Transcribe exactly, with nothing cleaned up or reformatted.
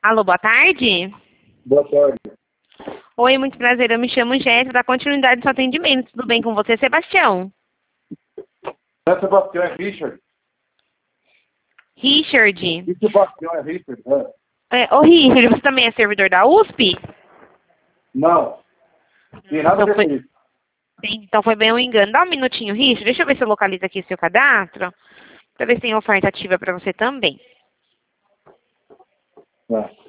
Alô, boa tarde. Boa tarde. Oi, muito prazer. Eu me chamo Jéssica, da continuidade do seu atendimento. Tudo bem com você, Sebastião? Não é Sebastião, é Richard. Richard. E Sebastião é Richard, é. É, ô, Richard, você também é servidor da U S P? Não. Tem nada a Então ver foi, com isso. tem- então foi bem um engano. Dá um minutinho, Richard. Deixa eu ver se eu localizo aqui o seu cadastro. Pra ver se tem oferta ativa pra você também. É.